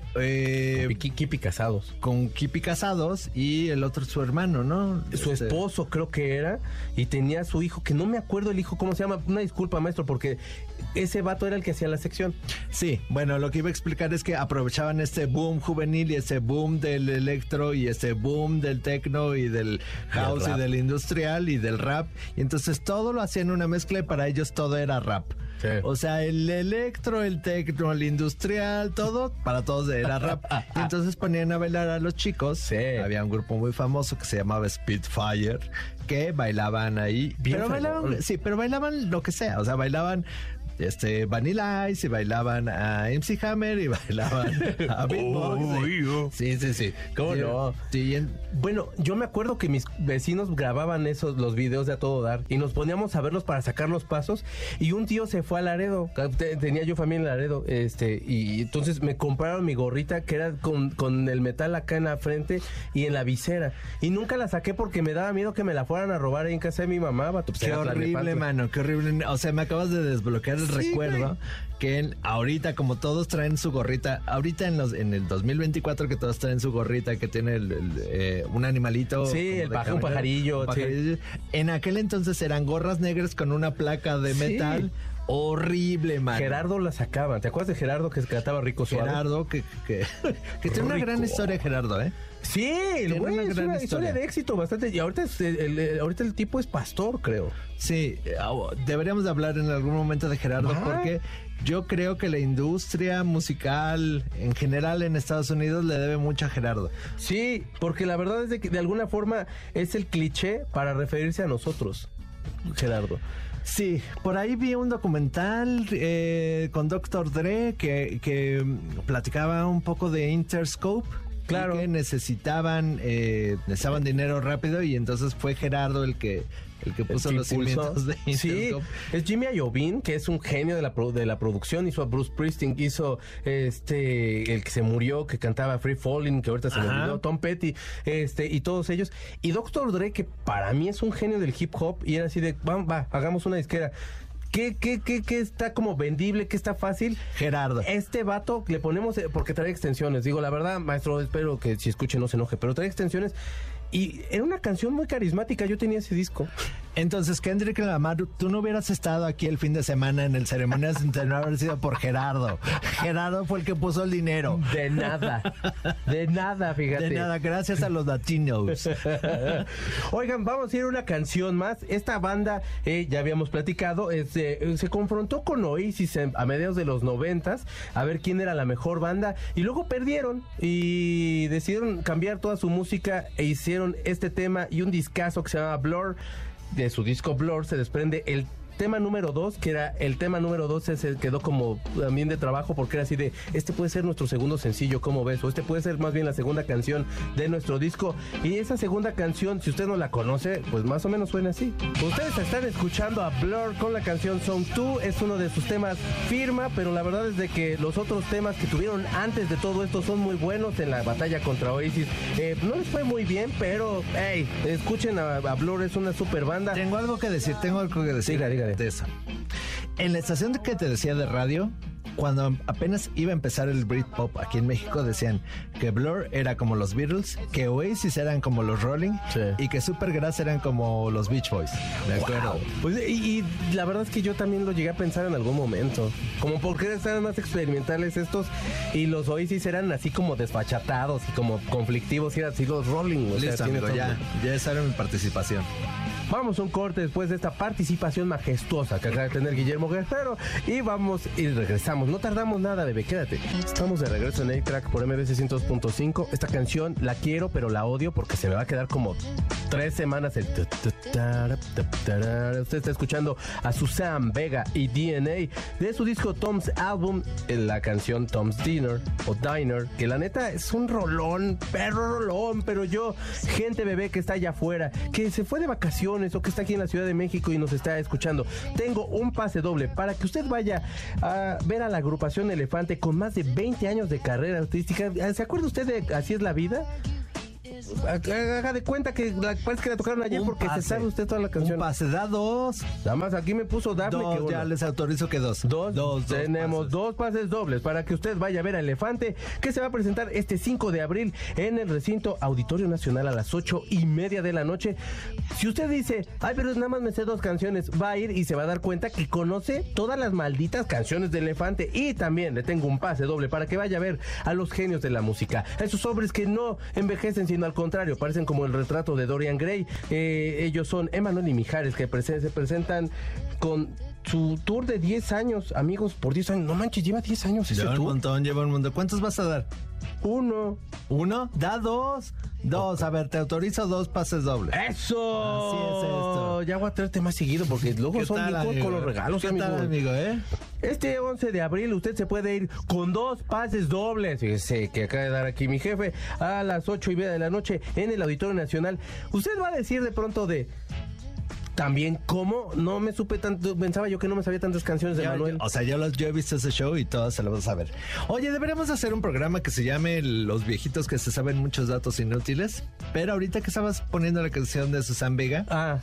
Kipi Casados. Con Kipi Casados y el otro su hermano, ¿no? Su esposo creo que era, y tenía a su hijo, que no me acuerdo el hijo cómo se llama, una disculpa maestro, porque ese vato era el que hacía la sección. Sí, bueno, lo que iba a explicar es que aprovechaban este boom juvenil y ese boom del electro y ese boom del techno y del house y del industrial y del rap, y entonces todo lo hacían una mezcla y para ellos todo era rap. Sí. O sea, el electro, el techno, el industrial, todo, para todos era rap. Y entonces ponían a bailar a los chicos. Sí. Había un grupo muy famoso que se llamaba Spitfire, que bailaban ahí. Pero bailaban lo que sea. O sea, bailaban Vanilla Ice y bailaban a MC Hammer y bailaban a Beatbox. Sí. ¿Cómo no? Sí, bueno, yo me acuerdo que mis vecinos grababan los videos de A Todo Dar y nos poníamos a verlos para sacar los pasos, y un tío se fue a Laredo, tenía yo familia en Laredo, y entonces me compraron mi gorrita que era con el metal acá en la frente y en la visera, y nunca la saqué porque me daba miedo que me la fueran a robar ahí en casa de mi mamá. Qué horrible, mano, qué horrible. O sea, me acabas de desbloquear el recuerdo, que ahorita como todos traen su gorrita, ahorita en el 2024 que todos traen su gorrita que tiene un animalito. Sí, un pajarillo. Sí. En aquel entonces eran gorras negras con una placa de metal. Horrible, man. Gerardo la sacaba. ¿Te acuerdas de Gerardo que cantaba Rico Suave? Gerardo, que tiene una gran historia, Gerardo, ¿eh? Sí, el güey es una historia de éxito bastante. Y ahorita el tipo es pastor, creo. Sí, deberíamos de hablar en algún momento de Gerardo, porque yo creo que la industria musical en general en Estados Unidos le debe mucho a Gerardo. Sí, porque la verdad es que de alguna forma es el cliché para referirse a nosotros, Gerardo. Sí, por ahí vi un documental con Dr. Dre que platicaba un poco de Interscope. Claro. Y que necesitaban dinero rápido, y entonces fue Gerardo el que puso los cimientos de Interscope. Sí, es Jimmy Iovine, que es un genio de la producción. Hizo a Bruce Springsteen, hizo el que se murió, que cantaba Free Falling, que ahorita se me olvidó, Tom Petty, y todos ellos. Y Dr. Dre, que para mí es un genio del hip hop, y era así de, hagamos una disquera. ¿Qué está como vendible? ¿Qué está fácil? Gerardo. Este vato le ponemos, porque trae extensiones. Digo, la verdad, maestro, espero que si escuche no se enoje, pero trae extensiones. Y era una canción muy carismática, yo tenía ese disco. Entonces, Kendrick Lamar, tú no hubieras estado aquí el fin de semana en el ceremonia de no haber sido por Gerardo. Gerardo fue el que puso el dinero. De nada, fíjate. De nada, gracias a los latinos. Oigan, vamos a ir a una canción más. Esta banda, ya habíamos platicado, se confrontó con Oasis a mediados de los 90s, a ver quién era la mejor banda, y luego perdieron y decidieron cambiar toda su música e hicieron este tema y un discazo que se llama Blur. De su disco Blur se desprende el tema número 2, que era el tema número 2, se quedó como también de trabajo porque era así de, este puede ser nuestro segundo sencillo, ¿cómo ves? O este puede ser más bien la segunda canción de nuestro disco. Y esa segunda canción, si usted no la conoce, pues más o menos suena así. Ustedes están escuchando a Blur con la canción Zone 2, es uno de sus temas firma, pero la verdad es de que los otros temas que tuvieron antes de todo esto son muy buenos en la batalla contra Oasis. No les fue muy bien, pero hey, escuchen a Blur, es una super banda. Tengo algo que decir. Diga. De eso. En la estación que te decía de radio, cuando apenas iba a empezar el Britpop aquí en México, decían que Blur era como los Beatles, que Oasis eran como los Rolling, sí, y que Supergrass eran como los Beach Boys. De acuerdo. Wow. Pues, y la verdad es que yo también lo llegué a pensar en algún momento. Como porque eran más experimentales estos, y los Oasis eran así como desfachatados y como conflictivos, y eran así los Rolling. O listo, sea, amigo, ya esa era mi participación. Vamos a un corte después de esta participación majestuosa que acaba de tener Guillermo Guerrero y vamos y regresamos. No tardamos nada, bebé, quédate. Estamos de regreso en A-Track por MBC 102.5. Esta canción la quiero, pero la odio porque se me va a quedar como 3 semanas el... Usted está escuchando a Suzanne Vega y DNA de su disco Tom's Album, en la canción Tom's Dinner o Diner, que la neta es un rolón, pero yo, gente bebé que está allá afuera, que se fue de vacaciones o que está aquí en la Ciudad de México y nos está escuchando, tengo un pase doble para que usted vaya a ver a la agrupación Elefante con más de 20 años de carrera artística. ¿Se acuerda usted de Así es la vida? Haga de cuenta que parece que la tocaron ayer porque pase, se sabe usted toda la canción. Un pase, da 2. Nada más aquí me puso Dafne dos, que uno. Ya les autorizo que 2. Tenemos 2 pases dobles para que usted vaya a ver a Elefante, que se va a presentar este 5 de abril en el recinto Auditorio Nacional a las 8:30 de la noche. Si usted dice, ay, pero nada más me sé 2 canciones, va a ir y se va a dar cuenta que conoce todas las malditas canciones de Elefante. Y también le tengo un pase doble para que vaya a ver a los genios de la música, a esos hombres que no envejecen, sino al contrario, parecen como el retrato de Dorian Gray. Ellos son Emanuel y Mijares, que se presentan con su tour de 10 años, amigos, por 10 años. No manches, lleva 10 años ese tour. Lleva un montón. ¿Cuántos vas a dar? 1. ¿1? Da 2. 2, a ver, te autorizo 2 pases dobles. ¡Eso! Así es esto. Ya voy a traerte más seguido porque luego son bien con los regalos, ¿Qué tal, amigo, Este 11 de abril usted se puede ir con 2 pases dobles. Fíjese que acaba de dar aquí mi jefe a las 8:30 de la noche en el Auditorio Nacional. Usted va a decir de pronto de... También, ¿cómo? No me supe tanto, pensaba yo que no me sabía tantas canciones de Manuel. Yo he visto ese show y todas se las vas a ver. Oye, deberíamos hacer un programa que se llame Los viejitos que se saben muchos datos inútiles. Pero ahorita que estabas poniendo la canción de Suzanne Vega,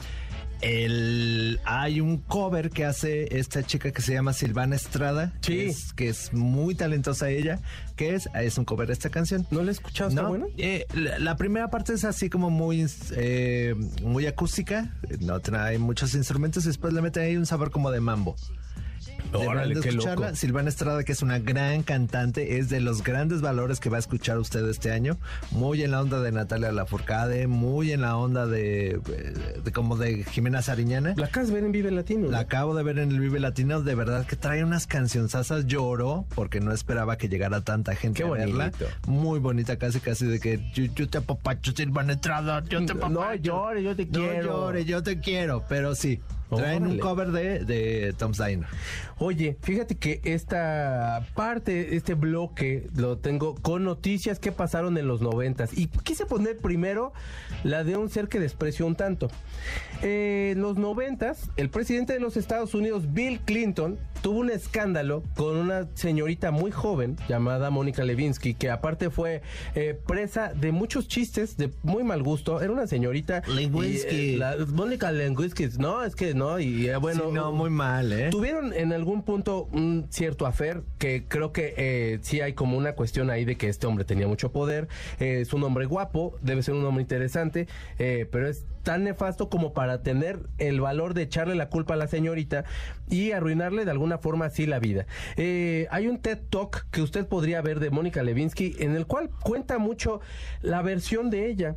hay un cover que hace esta chica que se llama Silvana Estrada, sí, que es muy talentosa ella, que es un cover de esta canción. ¿No la he escuchado? ¿Está buena? La primera parte es así como muy acústica, no trae muchos instrumentos y después le meten ahí un sabor como de mambo. Órale, qué loco. Silvana Estrada, que es una gran cantante, es de los grandes valores que va a escuchar usted este año. Muy en la onda de Natalia Lafourcade, muy en la onda de como de Jimena Sariñana. La acabas de ver en Vive Latino, ¿no? La acabo de ver en el Vive Latino. De verdad que trae unas cancionzasas. Lloró porque no esperaba que llegara tanta gente a verla. Muy bonita, casi de que yo te apapacho, Silvana Estrada, yo te apapacho. No llores, yo te quiero. No llores, yo te quiero, pero sí. Traen un cover de Tom's Diner. Oye, fíjate que esta parte, este bloque, lo tengo con noticias que pasaron en los 90s. Y quise poner primero la de un ser que desprecio un tanto. En los 90s, el presidente de los Estados Unidos, Bill Clinton, tuvo un escándalo con una señorita muy joven llamada Mónica Lewinsky, que aparte fue presa de muchos chistes de muy mal gusto. Era una señorita Lewinsky. Mónica Lewinsky, no, es que no, y bueno, sí, no, muy mal, tuvieron en algún punto un cierto affair, que creo que sí hay como una cuestión ahí de que este hombre tenía mucho poder. Es un hombre guapo, debe ser un hombre interesante, pero es tan nefasto como para tener el valor de echarle la culpa a la señorita y arruinarle de alguna forma así la vida. Hay un TED Talk que usted podría ver de Mónica Lewinsky, en el cual cuenta mucho la versión de ella,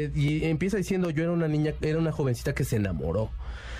y empieza diciendo: yo era una niña, era una jovencita que se enamoró.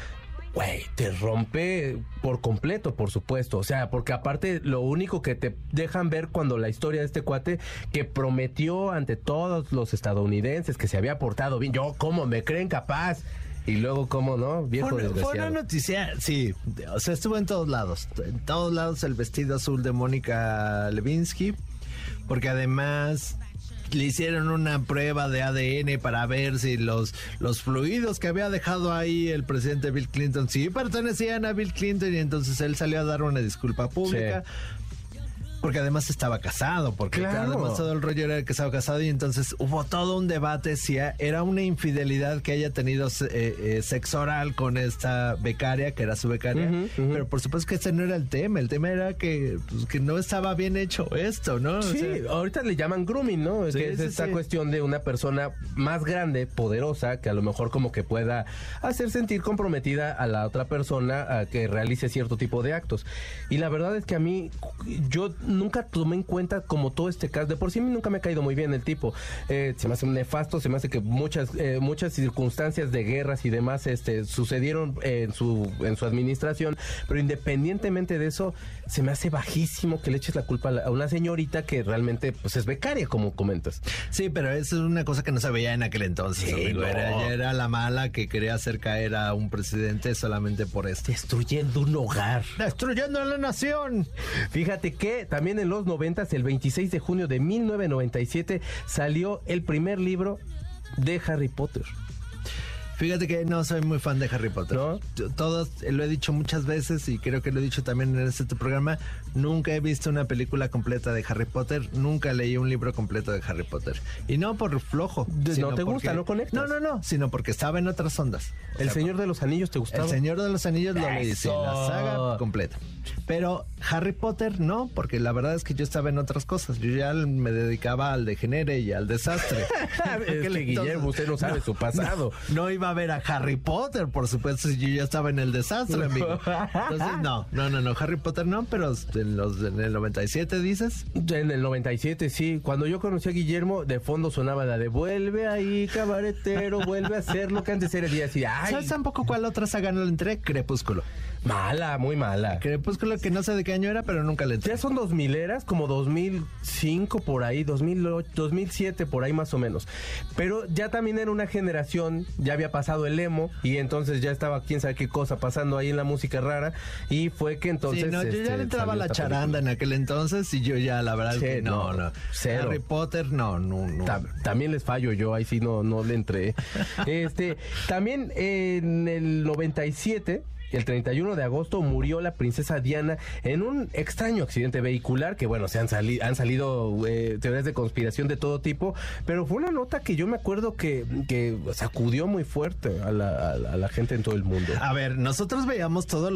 Güey, te rompe por completo, por supuesto. O sea, porque aparte lo único que te dejan ver cuando la historia de este cuate, que prometió ante todos los estadounidenses que se había portado bien. Yo, ¿cómo me creen capaz? Y luego, ¿cómo no? Viejo desgraciado. Fue una noticia, sí. O sea, estuvo en todos lados. En todos lados el vestido azul de Mónica Lewinsky. Porque además le hicieron una prueba de ADN para ver si los fluidos que había dejado ahí el presidente Bill Clinton sí pertenecían a Bill Clinton, y entonces él salió a dar una disculpa pública. Sí. Porque además estaba casado, porque claro, además todo el rollo era que estaba casado, y entonces hubo todo un debate si era una infidelidad que haya tenido sexo oral con esta becaria, que era su becaria. Pero por supuesto que ese no era el tema era que no estaba bien hecho esto, ¿no? Sí, o sea, ahorita le llaman grooming, ¿no? Sí, que es esta cuestión de una persona más grande, poderosa, que a lo mejor como que pueda hacer sentir comprometida a la otra persona a que realice cierto tipo de actos. Y la verdad es que a mí, yo nunca tomé en cuenta como todo este caso. De por sí a mí nunca me ha caído muy bien el tipo. Se me hace un nefasto, se me hace que muchas circunstancias de guerras y demás sucedieron en su administración, pero independientemente de eso, se me hace bajísimo que le eches la culpa a una señorita que realmente pues es becaria, como comentas. Sí, pero eso es una cosa que no se veía en aquel entonces, sí, amigo. No. Era la mala que quería hacer caer a un presidente solamente por esto. Destruyendo un hogar. ¡Destruyendo a la nación! Fíjate que también en los 90, el 26 de junio de 1997, salió el primer libro de Harry Potter. Fíjate que no soy muy fan de Harry Potter. ¿No? Todos, lo he dicho muchas veces y creo que lo he dicho también en este programa, nunca he visto una película completa de Harry Potter, nunca leí un libro completo de Harry Potter. Y no por flojo. ¿No te gusta? ¿No conectas? No, sino porque estaba en otras ondas. ¿El Señor de los Anillos te gustaba? El Señor de los Anillos lo leí, sí, la saga completa. Pero Harry Potter no, porque la verdad es que yo estaba en otras cosas. Yo ya me dedicaba al degenere y al desastre. Es que Guillermo, usted no sabe su pasado. No iba a ver a Harry Potter, por supuesto, si yo ya estaba en el desastre, amigo. Entonces, no, Harry Potter no, pero en el 97, ¿dices? En el 97, sí. Cuando yo conocí a Guillermo, de fondo sonaba la de vuelve ahí, cabaretero, vuelve a hacer lo que antes era día así. Ay. ¿Sabes tampoco cuál otra saga no le entré? Crepúsculo. Mala, muy mala. Crepúsculo, que no sé de qué año era, pero nunca le entré. Ya son 2000eras, como 2005 por ahí, 2008, 2007 por ahí más o menos. Pero ya también era una generación, ya había pasado el emo, y entonces ya estaba quién sabe qué cosa pasando ahí en la música rara, y fue que entonces... Sí, no, yo ya le entraba la charanda en aquel entonces, y yo ya la verdad sí, que no. Cero. Harry Potter, no. También les fallo yo, ahí sí no le entré. También en el 97... El 31 de agosto murió la princesa Diana en un extraño accidente vehicular, que bueno, han salido teorías de conspiración de todo tipo, pero fue una nota que yo me acuerdo que sacudió muy fuerte a la gente en todo el mundo. A ver, nosotros veíamos toda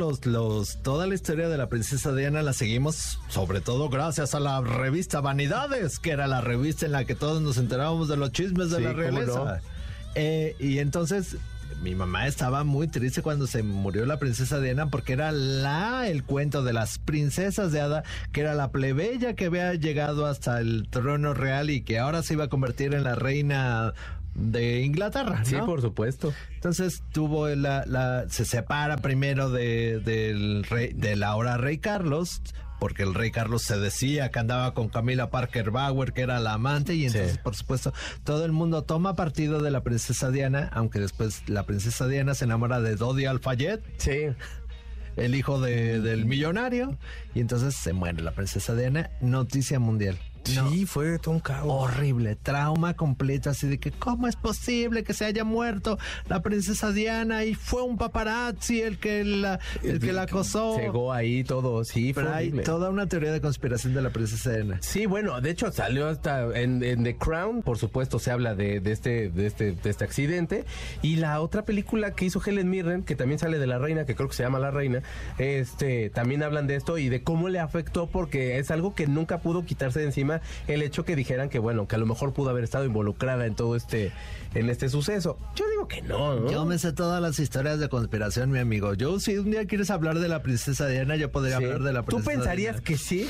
la historia de la princesa Diana, la seguimos sobre todo gracias a la revista Vanidades, que era la revista en la que todos nos enterábamos de los chismes de la realeza. No. Y entonces... Mi mamá estaba muy triste cuando se murió la princesa Diana, porque era el cuento de las princesas de hada, que era la plebeya que había llegado hasta el trono real y que ahora se iba a convertir en la reina de Inglaterra, ¿no? Sí, por supuesto. Entonces tuvo se separa primero del ahora rey Carlos, porque el rey Carlos se decía que andaba con Camila Parker Bauer, que era la amante, y entonces, por supuesto, todo el mundo toma partido de la princesa Diana, aunque después la princesa Diana se enamora de Dodi Al-Fayed. Sí. El hijo del millonario, y entonces se muere la princesa Diana. Noticia mundial. Sí, fue todo un caos. Horrible, trauma completo, así de que ¿cómo es posible que se haya muerto la princesa Diana y fue un paparazzi el que la acosó? Cegó ahí todo, sí, fue Pero hay horrible. toda una teoría de conspiración de la princesa Diana. Sí, bueno, de hecho salió hasta en The Crown, por supuesto se habla de este accidente, y la otra película que hizo Helen Mirren, que también sale de La Reina, que creo que se llama La Reina, también hablan de esto y de cómo le afectó, porque es algo que nunca pudo quitarse de encima el hecho que dijeran que bueno, que a lo mejor pudo haber estado involucrada en todo en este suceso. Yo digo que no. Yo me sé todas las historias de conspiración, mi amigo. Yo, si un día quieres hablar de la princesa Diana, yo podría Sí. hablar de la princesa ¿Tú pensarías Diana. que sí?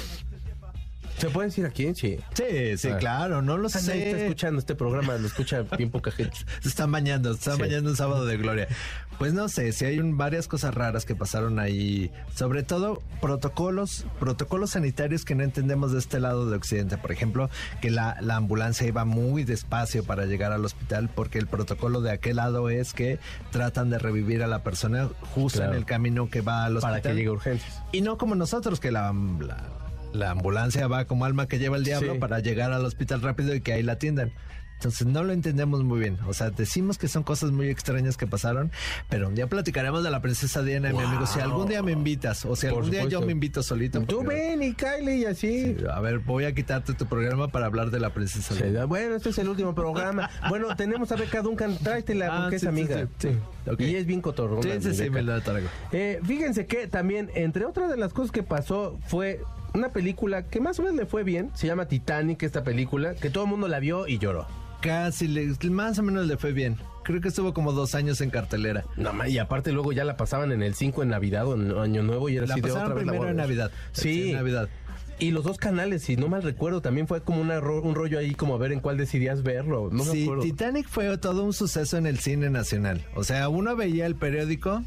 ¿Se puede decir aquí? Sí. Sí, claro, no lo sé. Nadie está escuchando este programa, lo escucha bien poca gente. Se están bañando un sábado de gloria. Pues no sé, si hay varias cosas raras que pasaron ahí, sobre todo protocolos sanitarios que no entendemos de este lado de Occidente. Por ejemplo, que la ambulancia iba muy despacio para llegar al hospital, porque el protocolo de aquel lado es que tratan de revivir a la persona justo Claro. en el camino que va al hospital. Para que llegue a urgencias. Y no como nosotros, que la ambulancia va como alma que lleva el diablo Sí. para llegar al hospital rápido y que ahí la atiendan. Entonces no lo entendemos muy bien. O sea, decimos que son cosas muy extrañas que pasaron, pero un día platicaremos de la princesa Diana, mi amigo. Si algún día me invitas, o si Por algún día yo supuesto. me invito solito. Tú porque- ven y Kylie y así. A ver, voy a quitarte tu programa para hablar de la princesa Sí, Diana. bueno, este es el último programa. Bueno, tenemos a Beca Duncan, tráetela porque es sí, amiga. sí. Ok. Y es bien cotorrona. Sí, mi sí, Beca. me lo traigo. Fíjense que también, entre otras de las cosas que pasó, fue una película que más o menos le fue bien. Se llama Titanic, esta película, que todo el mundo la vio y lloró. Más o menos le fue bien. Creo que estuvo como 2 años en cartelera. Y aparte luego ya la pasaban en el 5 en Navidad o en Año Nuevo y era La así de pasaron otra vez. primero en Navidad. Sí. en Navidad. Y los dos canales, si no mal recuerdo, también fue como un rollo ahí como a ver en cuál decidías verlo. No me Sí, acuerdo. Titanic fue todo un suceso en el cine nacional. O sea, uno veía el periódico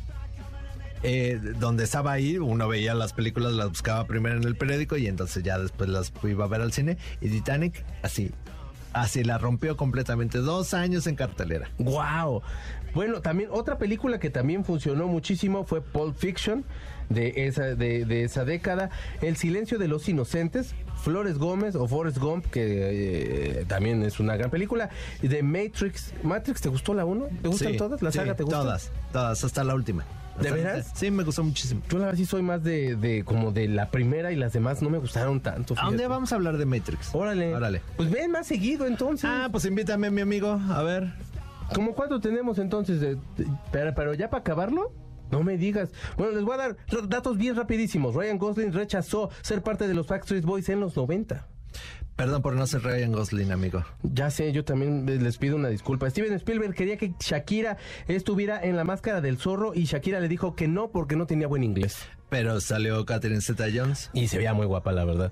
donde estaba ahí, uno veía las películas, las buscaba primero en el periódico y entonces ya después las iba a ver al cine. Y Titanic, así la rompió completamente. 2 años en cartelera. ¡Wow! Bueno, también otra película que también funcionó muchísimo fue Pulp Fiction de esa década. El silencio de los inocentes, Flores Gómez o Forrest Gump, que también es una gran película. Y de Matrix. ¿Matrix te gustó la 1? ¿Te gustan Sí, todas? ¿La sí, saga te gusta? Todas, hasta la última. ¿De veras? Sí, me gustó muchísimo. Yo la verdad sí soy más de como de la primera y las demás no me gustaron tanto. ¿A dónde fíjate. vamos a hablar de Matrix? Órale. Pues ven más seguido entonces. Ah, pues invítame, mi amigo. A ver. ¿Cómo cuánto tenemos entonces? Pero ya para acabarlo. No me digas. Bueno, les voy a dar datos bien rapidísimos. Ryan Gosling rechazó ser parte de los Backstreet Boys en los 90. Perdón por no ser Ryan Gosling, amigo. Ya sé, yo también les pido una disculpa. Steven Spielberg quería que Shakira estuviera en La Máscara del Zorro y Shakira le dijo que no porque no tenía buen inglés. Pero salió Catherine Zeta-Jones. Y se veía muy guapa, la verdad.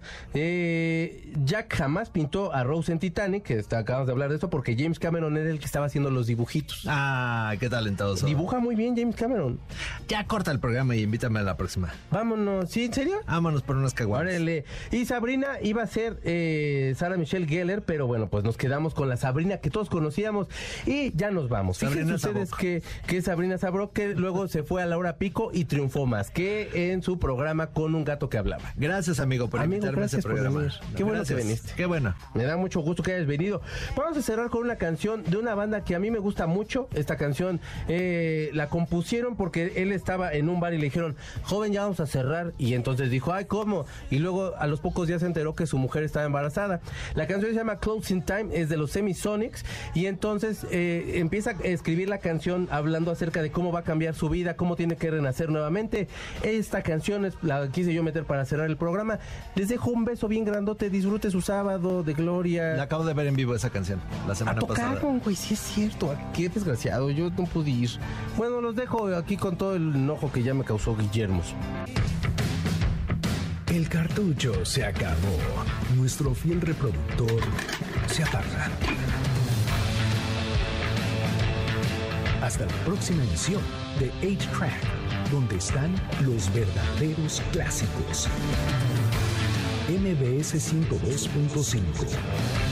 Jack jamás pintó a Rose en Titanic, que acabamos de hablar de esto, porque James Cameron era el que estaba haciendo los dibujitos. Ah, qué talentoso. Dibuja muy bien James Cameron. Ya corta el programa y invítame a la próxima. Vámonos. ¿Sí, en serio? Vámonos por unas caguamas. Órale. Y Sabrina iba a ser Sarah Michelle Gellar, pero bueno, pues nos quedamos con la Sabrina que todos conocíamos y ya nos vamos. Sabrina Fíjense ustedes que Sabrina Sabrok, que luego se fue a la hora pico y triunfó más que en su programa Con un gato que hablaba. Gracias, amigo, por Amigo, invitarme a ese gracias por programa. venir. Qué bueno Gracias. que viniste. Qué bueno. Me da mucho gusto que hayas venido. Vamos a cerrar con una canción de una banda que a mí me gusta mucho. Esta canción la compusieron porque él estaba en un bar y le dijeron, joven, ya vamos a cerrar. Y entonces dijo, ay, ¿cómo? Y luego a los pocos días se enteró que su mujer estaba embarazada. La canción se llama Closing Time, es de los Semisonics. Y entonces empieza a escribir la canción hablando acerca de cómo va a cambiar su vida, cómo tiene que renacer nuevamente. Esta canción la quise yo meter para cerrar el programa. Les dejo un beso bien grandote. Disfrute su sábado de gloria. La acabo de ver en vivo esa canción la semana pasada. Tocaron, güey, sí es cierto. Qué desgraciado, yo no pude ir. Bueno, los dejo aquí con todo el enojo que ya me causó Guillermo. El cartucho se acabó. Nuestro fiel reproductor se apaga. Hasta la próxima emisión de 8-Track, donde están los verdaderos clásicos. MBS 102.5